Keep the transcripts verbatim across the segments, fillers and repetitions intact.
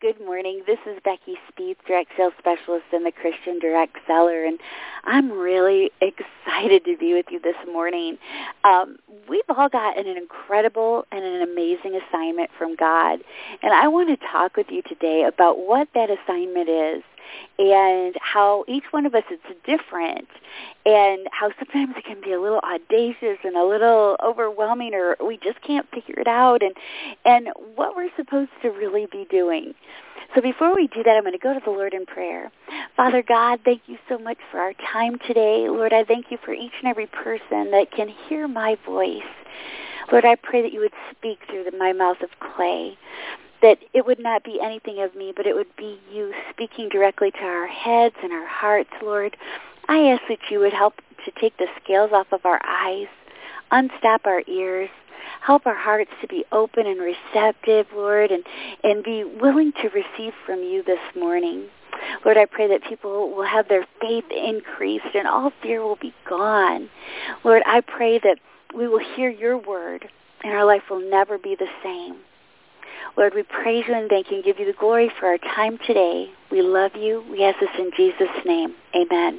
Good morning. This is Becky Speed, Direct Sales Specialist in the Christian Direct Seller, and I'm really excited to be with you this morning. Um, we've all gotten an incredible and an amazing assignment from God, and I want to talk with you today about what that assignment is and how each one of us is different, and how sometimes it can be a little audacious and a little overwhelming, or we just can't figure it out, and, and what we're supposed to really be doing. So before we do that, I'm going to go to the Lord in prayer. Father God, thank you so much for our time today. Lord, I thank you for each and every person that can hear my voice. Lord, I pray that you would speak through the, my mouth of clay, that it would not be anything of me, but it would be you speaking directly to our heads and our hearts, Lord. I ask that you would help to take the scales off of our eyes, unstop our ears, help our hearts to be open and receptive, Lord, and, and be willing to receive from you this morning. Lord, I pray that people will have their faith increased and all fear will be gone. Lord, I pray that we will hear your word and our life will never be the same. Lord, we praise you and thank you and give you the glory for our time today. We love you. We ask this in Jesus' name. Amen.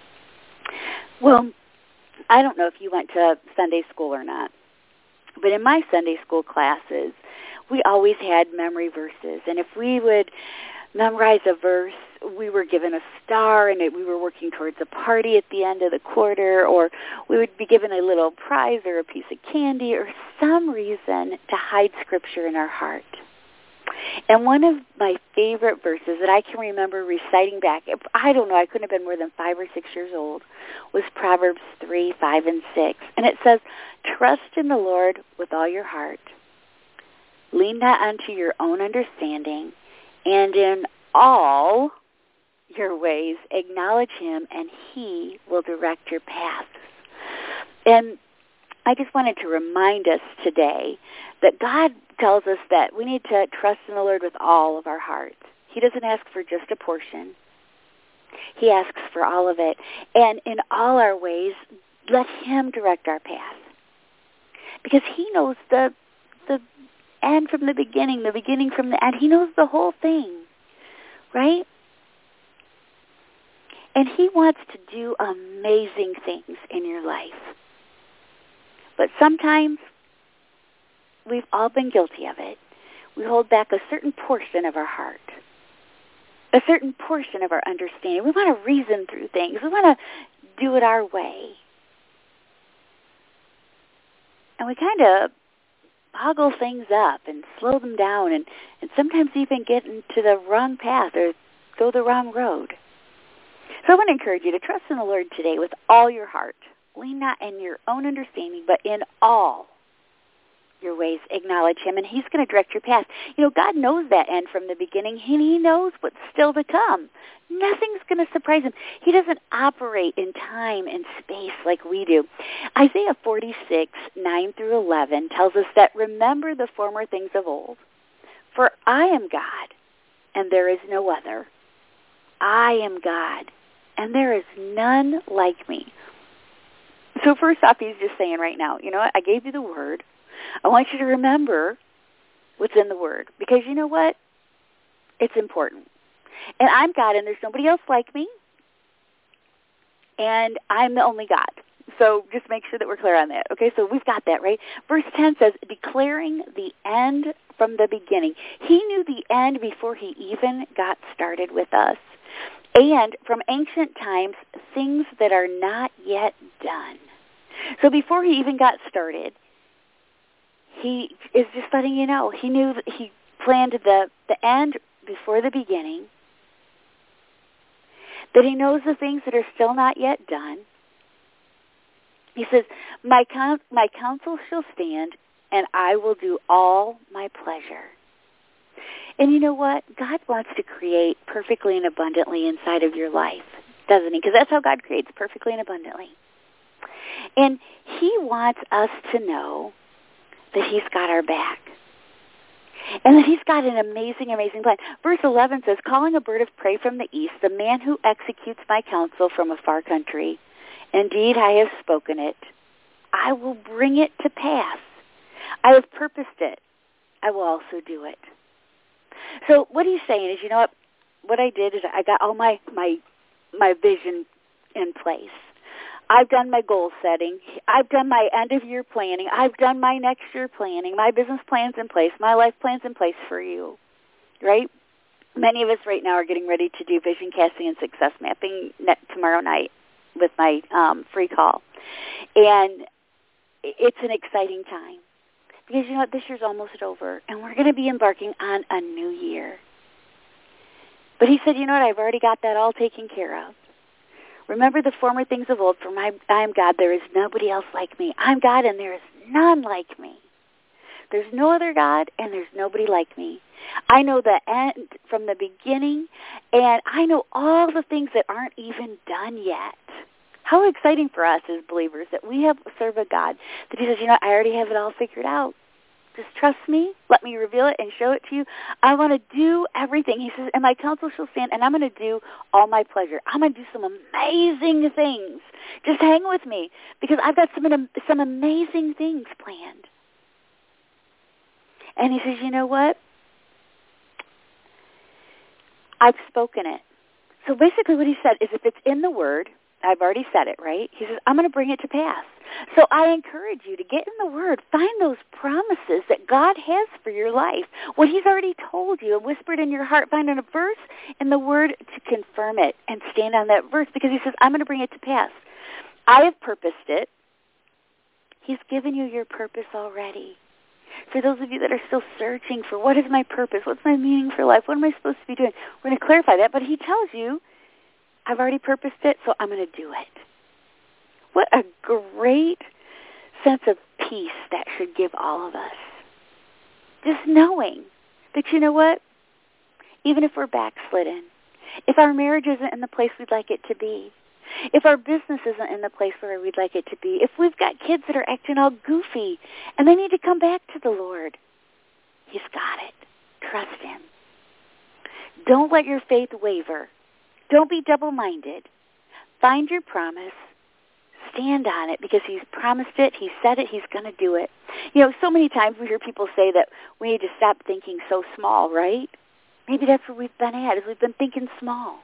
Well, I don't know if you went to Sunday school or not, but in my Sunday school classes, we always had memory verses. And if we would memorize a verse, we were given a star, and it, we were working towards a party at the end of the quarter, or we would be given a little prize or a piece of candy or some reason to hide Scripture in our heart. And one of my favorite verses that I can remember reciting back, I don't know, I couldn't have been more than five or six years old, was Proverbs three, five, and six. And it says, trust in the Lord with all your heart. Lean not unto your own understanding, and in all your ways acknowledge him, and he will direct your paths. And I just wanted to remind us today that God tells us that we need to trust in the Lord with all of our heart. He doesn't ask for just a portion. He asks for all of it. And in all our ways, let him direct our path. Because he knows the the end from the beginning, the beginning from the end. He knows the whole thing, right? And he wants to do amazing things in your life. But sometimes we've all been guilty of it. We hold back a certain portion of our heart, a certain portion of our understanding. We want to reason through things. We want to do it our way. And we kind of hoggle things up and slow them down, and, and sometimes even get into the wrong path or go the wrong road. So I want to encourage you to trust in the Lord today with all your heart. Lean not in your own understanding, but in all your ways acknowledge him, and he's going to direct your path. You know, God knows that end from the beginning, and he knows what's still to come. Nothing's going to surprise him. He doesn't operate in time and space like we do. Isaiah forty-six, nine through eleven tells us that, remember the former things of old, for I am God, and there is no other. I am God, and there is none like me. So first off, he's just saying right now, you know what, I gave you the word. I want you to remember what's in the word, because you know what? It's important. And I'm God, and there's nobody else like me, and I'm the only God. So just make sure that we're clear on that. Okay, so we've got that, right? Verse ten says, declaring the end from the beginning. He knew the end before he even got started with us. And from ancient times, things that are not yet done. So before he even got started, he is just letting you know. He knew that he planned the, the end before the beginning, that he knows the things that are still not yet done. He says, my, con- my counsel shall stand, and I will do all my pleasure. And you know what? God wants to create perfectly and abundantly inside of your life, doesn't he? Because that's how God creates, perfectly and abundantly. And he wants us to know that he's got our back, and that he's got an amazing, amazing plan. Verse eleven says, calling a bird of prey from the east, the man who executes my counsel from a far country. Indeed, I have spoken it. I will bring it to pass. I have purposed it. I will also do it. So what he's saying is, you know what? What I did is I got all my, my, my vision in place. I've done my goal setting. I've done my end-of-year planning. I've done my next year planning. My business plan's in place. My life plan's in place for you, right? Many of us right now are getting ready to do vision casting and success mapping tomorrow night with my um, free call. And it's an exciting time because, you know what, this year's almost over, and we're going to be embarking on a new year. But he said, you know what, I've already got that all taken care of. Remember the former things of old, for my, I am God, there is nobody else like me. I'm God, and there is none like me. There's no other God, and there's nobody like me. I know the end from the beginning, and I know all the things that aren't even done yet. How exciting for us as believers that we have serve a God that he says, you know, I already have it all figured out. Just trust me. Let me reveal it and show it to you. I want to do everything. He says, and my counsel shall stand, and I'm going to do all my pleasure. I'm going to do some amazing things. Just hang with me because I've got some, some amazing things planned. And he says, you know what? I've spoken it. So basically what he said is if it's in the Word, I've already said it, right? He says, I'm going to bring it to pass. So I encourage you to get in the Word. Find those promises that God has for your life. What he's already told you and whispered in your heart, find a verse in the Word to confirm it and stand on that verse because he says, I'm going to bring it to pass. I have purposed it. He's given you your purpose already. For those of you that are still searching for what is my purpose, what's my meaning for life, what am I supposed to be doing, we're going to clarify that. But he tells you, I've already purposed it, so I'm going to do it. What a great sense of peace that should give all of us. Just knowing that, you know what, even if we're backslidden, if our marriage isn't in the place we'd like it to be, if our business isn't in the place where we'd like it to be, if we've got kids that are acting all goofy and they need to come back to the Lord, he's got it. Trust him. Don't let your faith waver. Don't be double-minded. Find your promise. Stand on it because he's promised it. He said it. He's going to do it. You know, so many times we hear people say that we need to stop thinking so small, right? Maybe that's where we've been at, is we've been thinking small.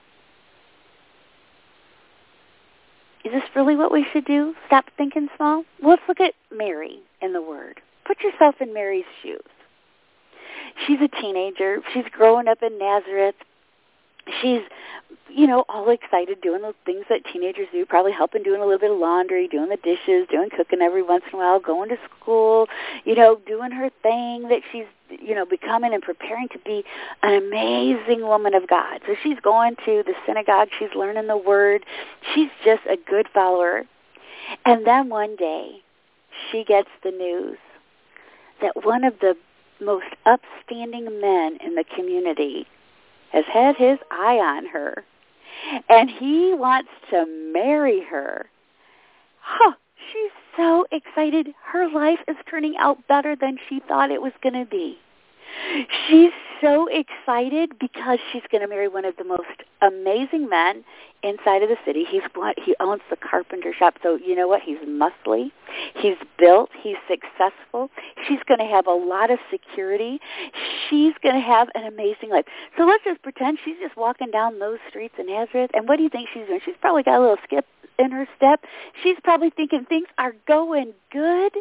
Is this really what we should do? Stop thinking small? Well, let's look at Mary in the Word. Put yourself in Mary's shoes. She's a teenager. She's growing up in Nazareth. She's, you know, all excited doing the things that teenagers do, probably helping doing a little bit of laundry, doing the dishes, doing cooking every once in a while, going to school, you know, doing her thing that she's, you know, becoming and preparing to be an amazing woman of God. So she's going to the synagogue. She's learning the Word. She's just a good follower. And then one day she gets the news that one of the most upstanding men in the community has had his eye on her, and he wants to marry her. Huh, she's so excited. Her life is turning out better than she thought it was going to be. She's so excited because she's going to marry one of the most amazing men inside of the city. He's he owns the carpenter shop, so you know what? He's muscly. He's built. He's successful. She's going to have a lot of security. She's going to have an amazing life. So let's just pretend she's just walking down those streets in Nazareth, and what do you think she's doing? She's probably got a little skip in her step. She's probably thinking things are going good,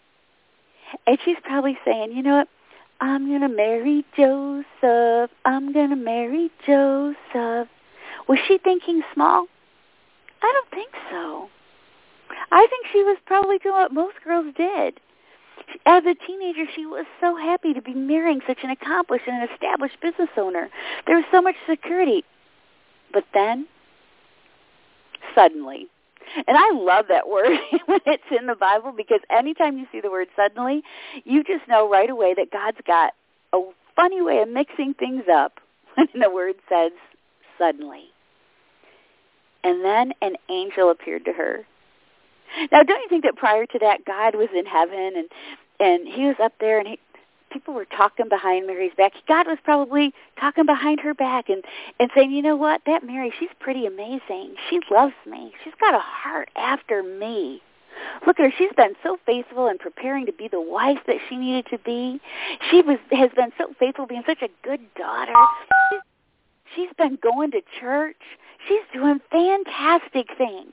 and she's probably saying, you know what? I'm going to marry Joseph. I'm going to marry Joseph. Was she thinking small? I don't think so. I think she was probably doing what most girls did. As a teenager, she was so happy to be marrying such an accomplished and established business owner. There was so much security. But then, suddenly, and I love that word when it's in the Bible because anytime you see the word suddenly, you just know right away that God's got a funny way of mixing things up when the word says suddenly. And then an angel appeared to her. Now, don't you think that prior to that, God was in heaven and, and he was up there and he, people were talking behind Mary's back. God was probably talking behind her back and, and saying, you know what, that Mary, she's pretty amazing. She loves me. She's got a heart after me. Look at her. She's been so faithful in preparing to be the wife that she needed to be. She was has been so faithful being such a good daughter. She's, she's been going to church. She's doing fantastic things.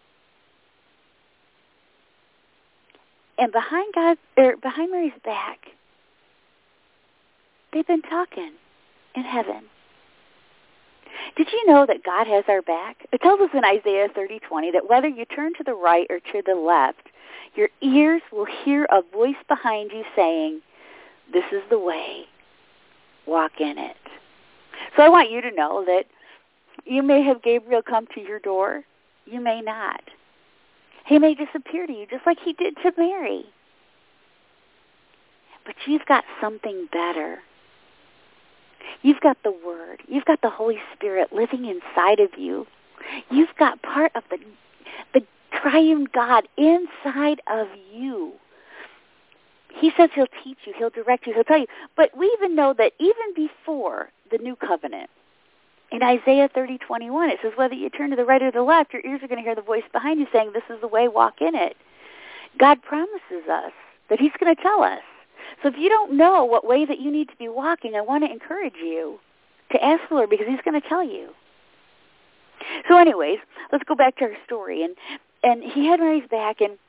And behind God, or behind Mary's back, they've been talking in heaven. Did you know that God has our back? It tells us in Isaiah thirty twenty that whether you turn to the right or to the left, your ears will hear a voice behind you saying, "This is the way. Walk in it." So I want you to know that you may have Gabriel come to your door. You may not. He may disappear to you just like he did to Mary. But you've got something better. You've got the Word. You've got the Holy Spirit living inside of you. You've got part of the, the triune God inside of you. He says he'll teach you. He'll direct you. He'll tell you. But we even know that even before the new covenant, in Isaiah thirty twenty-one, it says, whether you turn to the right or the left, your ears are going to hear the voice behind you saying, "This is the way, walk in it." God promises us that he's going to tell us. So if you don't know what way that you need to be walking, I want to encourage you to ask the Lord, because he's going to tell you. So anyways, let's go back to our story. And, and he had Mary's back, and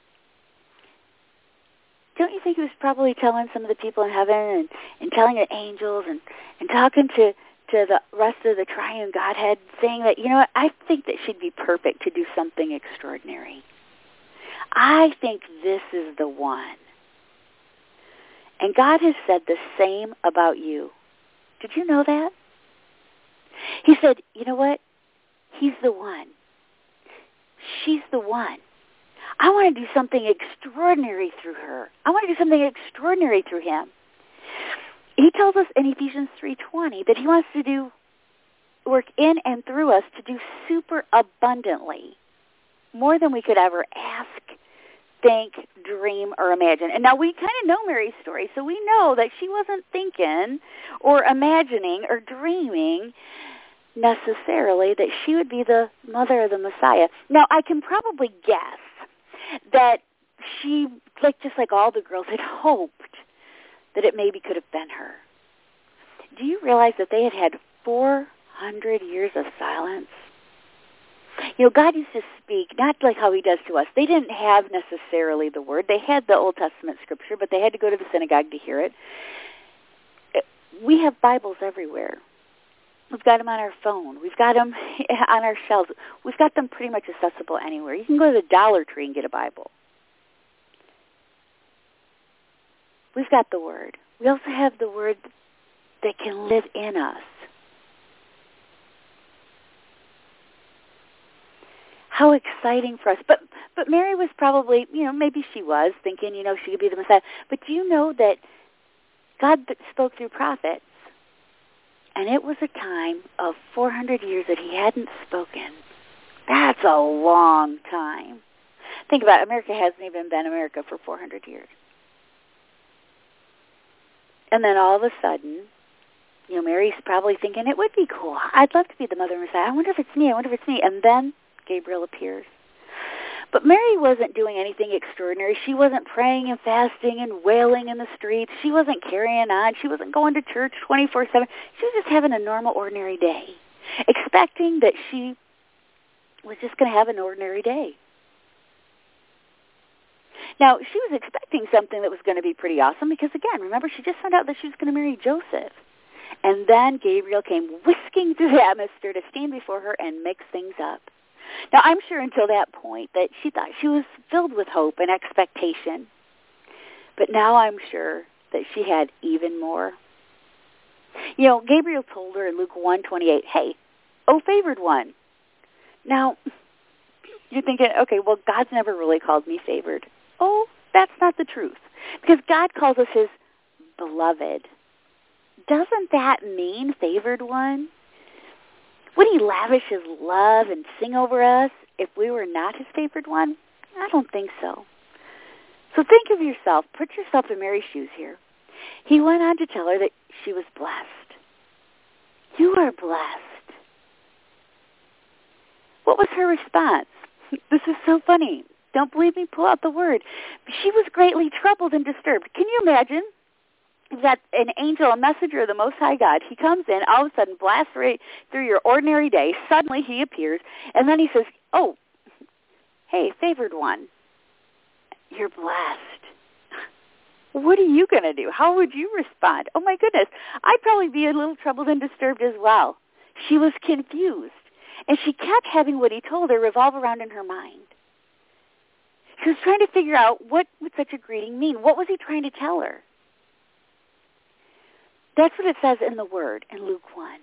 don't you think he was probably telling some of the people in heaven and, and telling the angels and, and talking to to the rest of the triune Godhead, saying that, you know what, I think that she'd be perfect to do something extraordinary. I think this is the one. And God has said the same about you. Did you know that? He said, you know what, he's the one. She's the one. I want to do something extraordinary through her. I want to do something extraordinary through him. He tells us in Ephesians three twenty that he wants to do work in and through us to do super abundantly, more than we could ever ask, think, dream, or imagine. And now we kind of know Mary's story, so we know that she wasn't thinking or imagining or dreaming necessarily that she would be the mother of the Messiah. Now, I can probably guess that she, like just like all the girls, had hoped that it maybe could have been her. Do you realize that they had had four hundred years of silence? You know, God used to speak, not like how he does to us. They didn't have necessarily the Word. They had the Old Testament Scripture, but they had to go to the synagogue to hear it. We have Bibles everywhere. We've got them on our phone. We've got them on our shelves. We've got them pretty much accessible anywhere. You can go to the Dollar Tree and get a Bible. We've got the Word. We also have the Word that can live in us. How exciting for us. But but Mary was probably, you know, maybe she was thinking, you know, she could be the Messiah. But do you know that God spoke through prophets? And it was a time of four hundred years that he hadn't spoken. That's a long time. Think about it. America hasn't even been America for four hundred years. And then all of a sudden, you know, Mary's probably thinking, it would be cool. I'd love to be the mother of Messiah. I wonder if it's me. I wonder if it's me. And then Gabriel appears. But Mary wasn't doing anything extraordinary. She wasn't praying and fasting and wailing in the streets. She wasn't carrying on. She wasn't going to church twenty-four seven. She was just having a normal, ordinary day, expecting that she was just going to have an ordinary day. Now, she was expecting something that was going to be pretty awesome because, again, remember, she just found out that she was going to marry Joseph. And then Gabriel came whisking through the atmosphere to stand before her and mix things up. Now, I'm sure until that point that she thought she was filled with hope and expectation. But now I'm sure that she had even more. You know, Gabriel told her in Luke one twenty-eight, hey, oh, favored one. Now, you're thinking, okay, well, God's never really called me favored. Oh, that's not the truth. Because God calls us his beloved. Doesn't that mean favored one? Would he lavish his love and sing over us if we were not his favored one? I don't think so. So think of yourself. Put yourself in Mary's shoes here. He went on to tell her that she was blessed. You are blessed. What was her response? This is so funny. Don't believe me? Pull out the word. She was greatly troubled and disturbed. Can you imagine that an angel, a messenger of the Most High God, he comes in, all of a sudden blasts right through your ordinary day. Suddenly he appears, and then he says, oh, hey, favored one, you're blessed. What are you going to do? How would you respond? Oh, my goodness. I'd probably be a little troubled and disturbed as well. She was confused, and she kept having what he told her revolve around in her mind. She was trying to figure out, what would such a greeting mean? What was he trying to tell her? That's what it says in the Word in Luke one.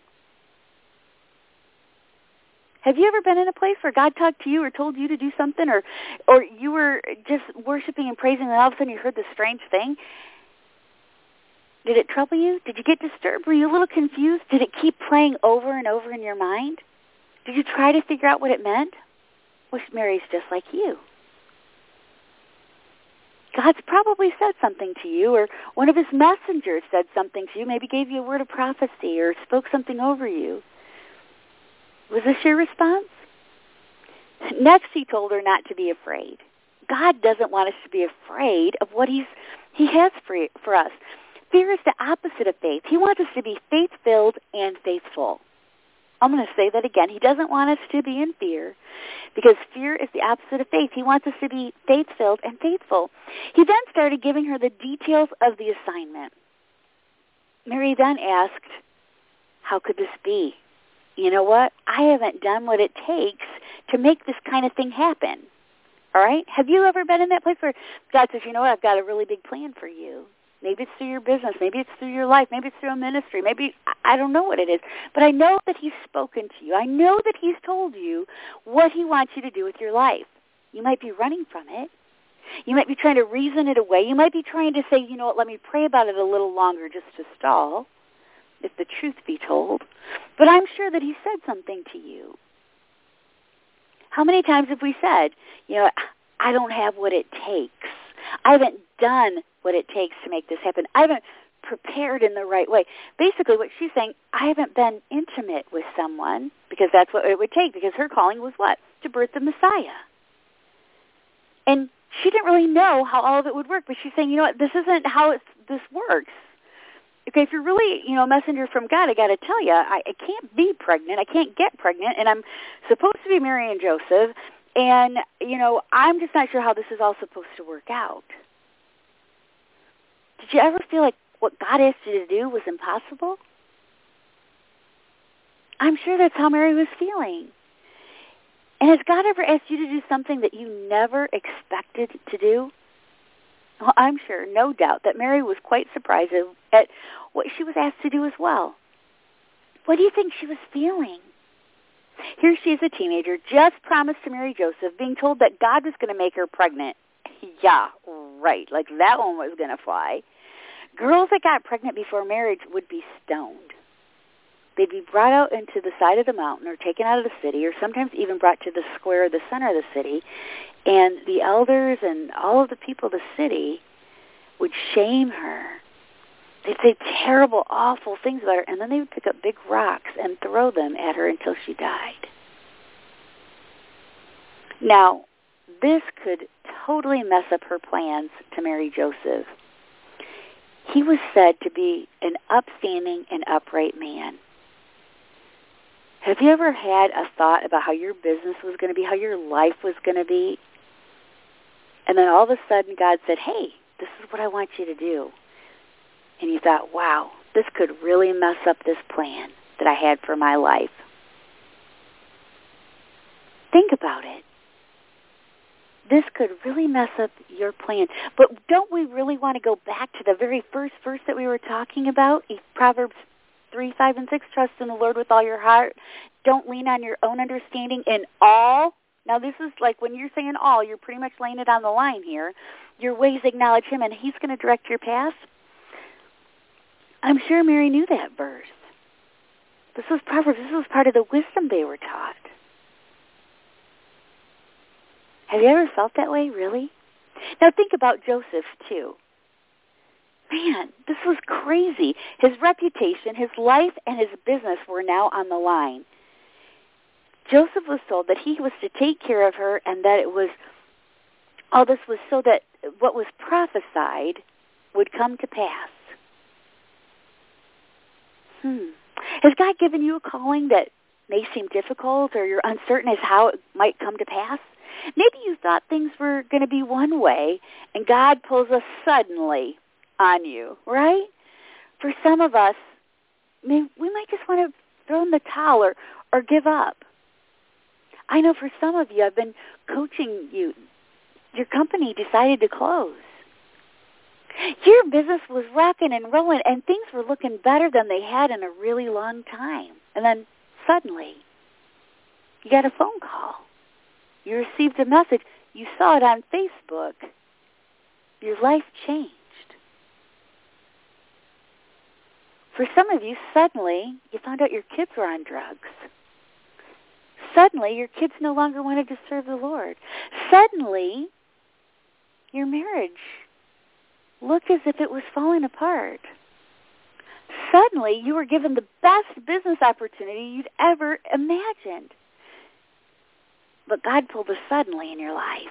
Have you ever been in a place where God talked to you or told you to do something, or or you were just worshiping and praising, and all of a sudden you heard this strange thing? Did it trouble you? Did you get disturbed? Were you a little confused? Did it keep playing over and over in your mind? Did you try to figure out what it meant? Well, Mary's just like you. God's probably said something to you, or one of his messengers said something to you, maybe gave you a word of prophecy or spoke something over you. Was this your response? Next, he told her not to be afraid. God doesn't want us to be afraid of what he's, he has for, for us. Fear is the opposite of faith. He wants us to be faith-filled and faithful. I'm going to say that again. He doesn't want us to be in fear, because fear is the opposite of faith. He wants us to be faith-filled and faithful. He then started giving her the details of the assignment. Mary then asked, how could this be? You know what? I haven't done what it takes to make this kind of thing happen. All right? Have you ever been in that place where God says, you know what, I've got a really big plan for you? Maybe it's through your business. Maybe it's through your life. Maybe it's through a ministry. Maybe, I don't know what it is. But I know that he's spoken to you. I know that he's told you what he wants you to do with your life. You might be running from it. You might be trying to reason it away. You might be trying to say, you know what, let me pray about it a little longer just to stall, if the truth be told. But I'm sure that he said something to you. How many times have we said, you know, I don't have what it takes. I haven't done what it takes to make this happen. I haven't prepared in the right way. Basically what she's saying, I haven't been intimate with someone, because that's what it would take, because her calling was what? To birth the Messiah. And she didn't really know how all of it would work, but she's saying, you know what, this isn't how it's, this works. Okay, if you're really, you know, a messenger from God, I got to tell you, I, I can't be pregnant. I can't get pregnant, and I'm supposed to be Mary and Joseph, and, you know, I'm just not sure how this is all supposed to work out. Did you ever feel like what God asked you to do was impossible? I'm sure that's how Mary was feeling. And has God ever asked you to do something that you never expected to do? Well, I'm sure, no doubt, that Mary was quite surprised at what she was asked to do as well. What do you think she was feeling? Here she is, a teenager, just promised to marry Joseph, being told that God was going to make her pregnant. Yeah, right, like that one was going to fly. Girls that got pregnant before marriage would be stoned. They'd be brought out into the side of the mountain or taken out of the city, or sometimes even brought to the square or the center of the city, and the elders and all of the people of the city would shame her. They'd say terrible, awful things about her, and then they would pick up big rocks and throw them at her until she died. Now, this could totally mess up her plans to marry Joseph. He was said to be an upstanding and upright man. Have you ever had a thought about how your business was going to be, how your life was going to be? And then all of a sudden God said, hey, this is what I want you to do. And you thought, wow, this could really mess up this plan that I had for my life. Think about it. This could really mess up your plan. But don't we really want to go back to the very first verse that we were talking about? Proverbs three, five, and six, trust in the Lord with all your heart. Don't lean on your own understanding in all. Now, this is like when you're saying all, you're pretty much laying it on the line here. Your ways acknowledge him, and he's going to direct your path. I'm sure Mary knew that verse. This was Proverbs. This was part of the wisdom they were taught. Have you ever felt that way, really? Now think about Joseph, too. Man, this was crazy. His reputation, his life, and his business were now on the line. Joseph was told that he was to take care of her and that it was All this was so that what was prophesied would come to pass. Hmm. Has God given you a calling that may seem difficult, or you're uncertain as how it might come to pass? Maybe you thought things were going to be one way, and God pulls us suddenly on you, right? For some of us, we might just want to throw in the towel or, or give up. I know for some of you, I've been coaching you. Your company decided to close. Your business was rocking and rolling, and things were looking better than they had in a really long time. And then suddenly, you got a phone call. You received a message. You saw it on Facebook. Your life changed. For some of you, suddenly, you found out your kids were on drugs. Suddenly, your kids no longer wanted to serve the Lord. Suddenly, your marriage looked as if it was falling apart. Suddenly, you were given the best business opportunity you'd ever imagined. But God pulled a suddenly in your life.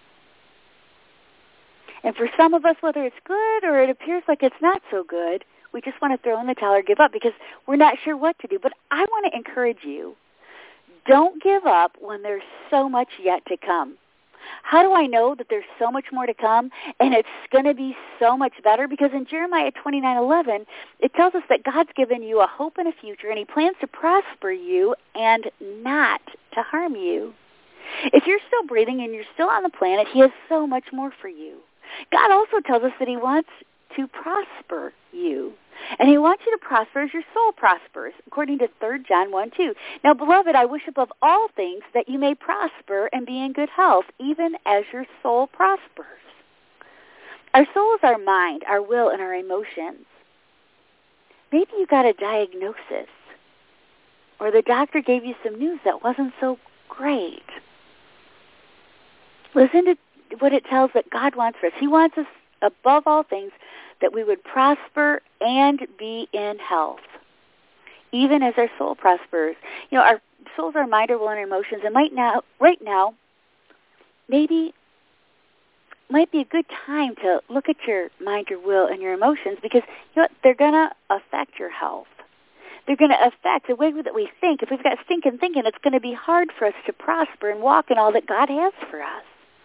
And for some of us, whether it's good or it appears like it's not so good, we just want to throw in the towel or give up because we're not sure what to do. But I want to encourage you, don't give up when there's so much yet to come. How do I know that there's so much more to come and it's going to be so much better? Because in Jeremiah twenty-nine eleven, it tells us that God's given you a hope and a future, and he plans to prosper you and not to harm you. If you're still breathing and you're still on the planet, he has so much more for you. God also tells us that he wants to prosper you. And he wants you to prosper as your soul prospers, according to Third John one two. Now, beloved, I wish above all things that you may prosper and be in good health, even as your soul prospers. Our soul is our mind, our will, and our emotions. Maybe you got a diagnosis, or the doctor gave you some news that wasn't so great. Listen to what it tells that God wants for us. He wants us, above all things, that we would prosper and be in health, even as our soul prospers. You know, our souls, our mind, our will, and our emotions. And right now, right now, maybe might be a good time to look at your mind, your will, and your emotions, because you know what? They're going to affect your health. They're going to affect the way that we think. If we've got stinking thinking, it's going to be hard for us to prosper and walk in all that God has for us.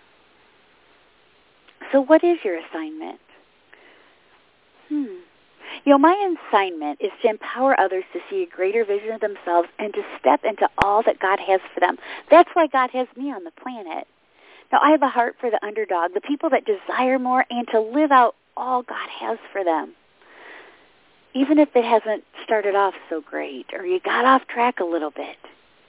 So what is your assignment? Hmm. You know, my assignment is to empower others to see a greater vision of themselves and to step into all that God has for them. That's why God has me on the planet. Now, I have a heart for the underdog, the people that desire more, and to live out all God has for them. Even if it hasn't started off so great or you got off track a little bit.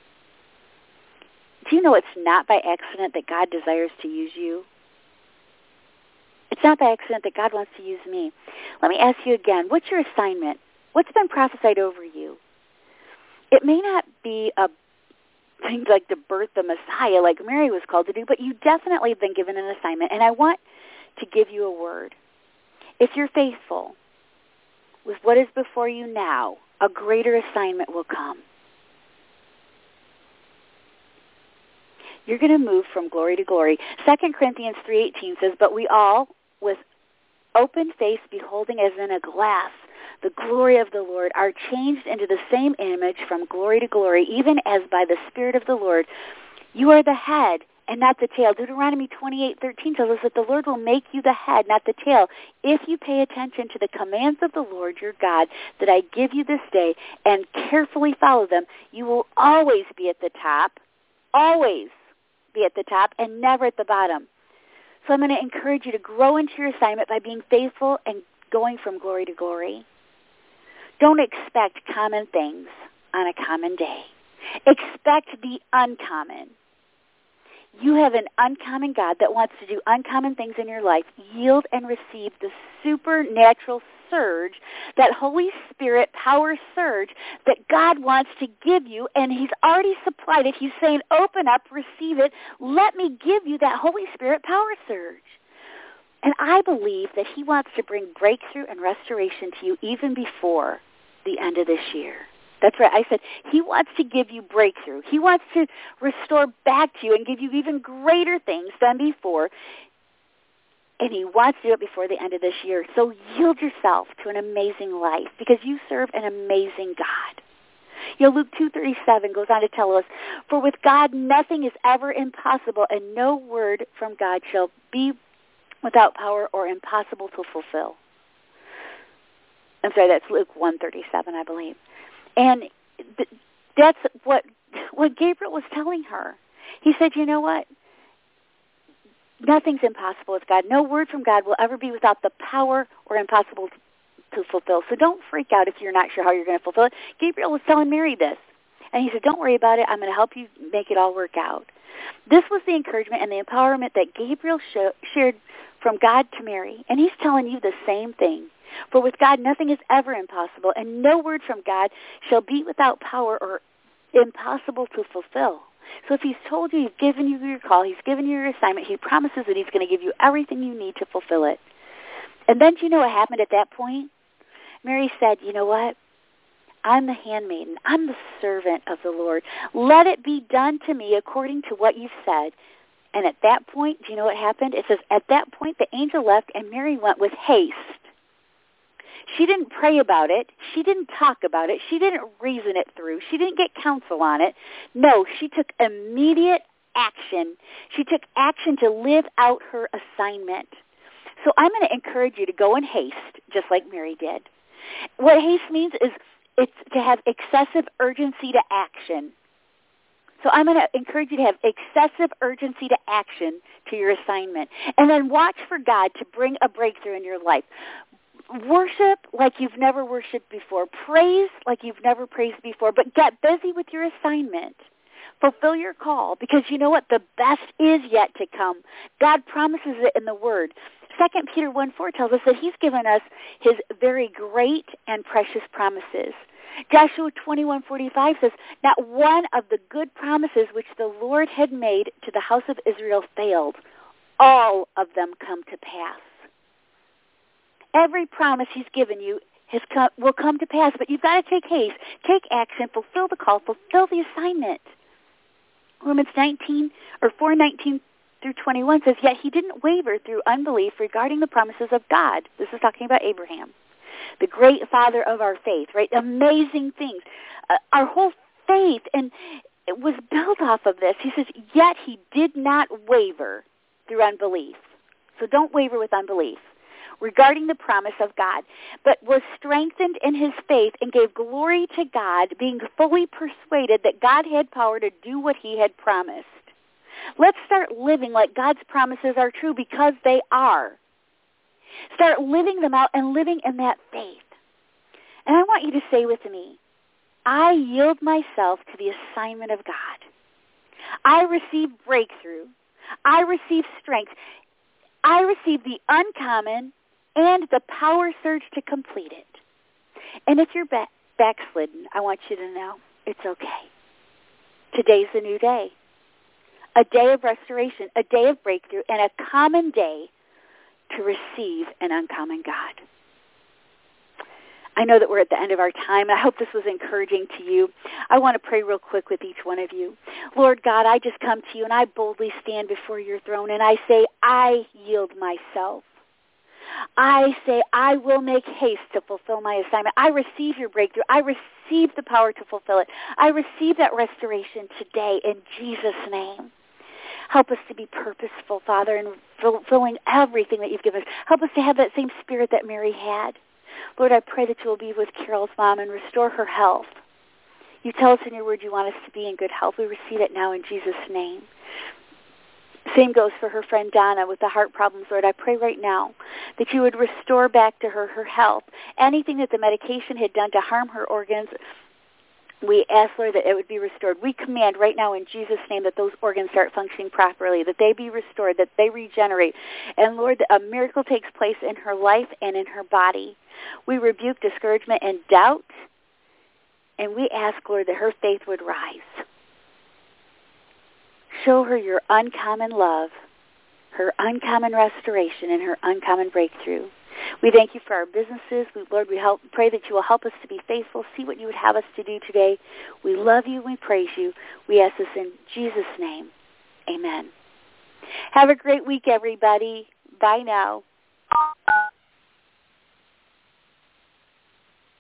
Do you know it's not by accident that God desires to use you? It's not by accident that God wants to use me. Let me ask you again, what's your assignment? What's been prophesied over you? It may not be a thing like to birth the Messiah like Mary was called to do, but you definitely have been given an assignment, and I want to give you a word. If you're faithful with what is before you now, a greater assignment will come. You're going to move from glory to glory. Second Corinthians three eighteen says, but we all, with open face, beholding as in a glass the glory of the Lord, are changed into the same image from glory to glory, even as by the Spirit of the Lord. You are the head and not the tail. Deuteronomy twenty-eight thirteen tells us that the Lord will make you the head, not the tail, if you pay attention to the commands of the Lord your God that I give you this day and carefully follow them. You will always be at the top, always be at the top, and never at the bottom. So I'm going to encourage you to grow into your assignment by being faithful and going from glory to glory. Don't expect common things on a common day. Expect the uncommon. You have an uncommon God that wants to do uncommon things in your life. Yield and receive the supernatural surge, that Holy Spirit power surge that God wants to give you, and he's already supplied it. He's saying, open up, receive it. Let me give you that Holy Spirit power surge. And I believe that he wants to bring breakthrough and restoration to you even before the end of this year. That's right. I said he wants to give you breakthrough. He wants to restore back to you and give you even greater things than before. And he wants to do it before the end of this year. So yield yourself to an amazing life because you serve an amazing God. You know, Luke two thirty-seven goes on to tell us, for with God nothing is ever impossible, and no word from God shall be without power or impossible to fulfill. I'm sorry, that's Luke one thirty-seven, I believe. And th- that's what what Gabriel was telling her. He said, you know what? Nothing's impossible with God. No word from God will ever be without the power or impossible to, to fulfill. So don't freak out if you're not sure how you're going to fulfill it. Gabriel was telling Mary this. And he said, don't worry about it. I'm going to help you make it all work out. This was the encouragement and the empowerment that Gabriel show, shared from God to Mary. And he's telling you the same thing. For with God nothing is ever impossible, and no word from God shall be without power or impossible to fulfill. So if he's told you, he's given you your call, he's given you your assignment, he promises that he's going to give you everything you need to fulfill it. And then do you know what happened at that point? Mary said, you know what? I'm the handmaiden. I'm the servant of the Lord. Let it be done to me according to what you've said. And at that point, do you know what happened? It says, at that point the angel left and Mary went with haste. She didn't pray about it. She didn't talk about it. She didn't reason it through. She didn't get counsel on it. No, she took immediate action. She took action to live out her assignment. So I'm going to encourage you to go in haste, just like Mary did. What haste means is it's to have excessive urgency to action. So I'm going to encourage you to have excessive urgency to action to your assignment. And then watch for God to bring a breakthrough in your life. Worship like you've never worshiped before. Praise like you've never praised before. But get busy with your assignment. Fulfill your call, because you know what? The best is yet to come. God promises it in the Word. Second Peter one four tells us that he's given us his very great and precious promises. Joshua twenty-one forty-five says, not one of the good promises which the Lord had made to the house of Israel failed. All of them come to pass. Every promise he's given you has come, will come to pass, but you've got to take haste, take action, fulfill the call, fulfill the assignment. Romans nineteen or four nineteen through twenty-one says, yet he didn't waver through unbelief regarding the promises of God. This is talking about Abraham, the great father of our faith, right? Amazing things. Uh, our whole faith and it was built off of this. He says, yet he did not waver through unbelief. So don't waver with unbelief regarding the promise of God, but was strengthened in his faith and gave glory to God, being fully persuaded that God had power to do what he had promised. Let's start living like God's promises are true, because they are. Start living them out and living in that faith. And I want you to say with me, I yield myself to the assignment of God. I receive breakthrough. I receive strength. I receive the uncommon and the power surge to complete it. And if you're back, backslidden, I want you to know it's okay. Today's a new day. A day of restoration, a day of breakthrough, and a common day to receive an uncommon God. I know that we're at the end of our time, and I hope this was encouraging to you. I want to pray real quick with each one of you. Lord God, I just come to you, and I boldly stand before your throne, and I say, I yield myself. I say, I will make haste to fulfill my assignment. I receive your breakthrough. I receive the power to fulfill it. I receive that restoration today in Jesus' name. Help us to be purposeful, Father, in fulfilling everything that you've given us. Help us to have that same spirit that Mary had. Lord, I pray that you will be with Carol's mom and restore her health. You tell us in your word you want us to be in good health. We receive it now in Jesus' name. Same goes for her friend Donna with the heart problems, Lord. I pray right now that you would restore back to her her health. Anything that the medication had done to harm her organs, we ask, Lord, that it would be restored. We command right now in Jesus' name that those organs start functioning properly, that they be restored, that they regenerate. And, Lord, that a miracle takes place in her life and in her body. We rebuke discouragement and doubt, and we ask, Lord, that her faith would rise. Show her your uncommon love, her uncommon restoration, and her uncommon breakthrough. We thank you for our businesses. We, Lord, we help, pray that you will help us to be faithful, see what you would have us to do today. We love you. We praise you. We ask this in Jesus' name. Amen. Have a great week, everybody. Bye now.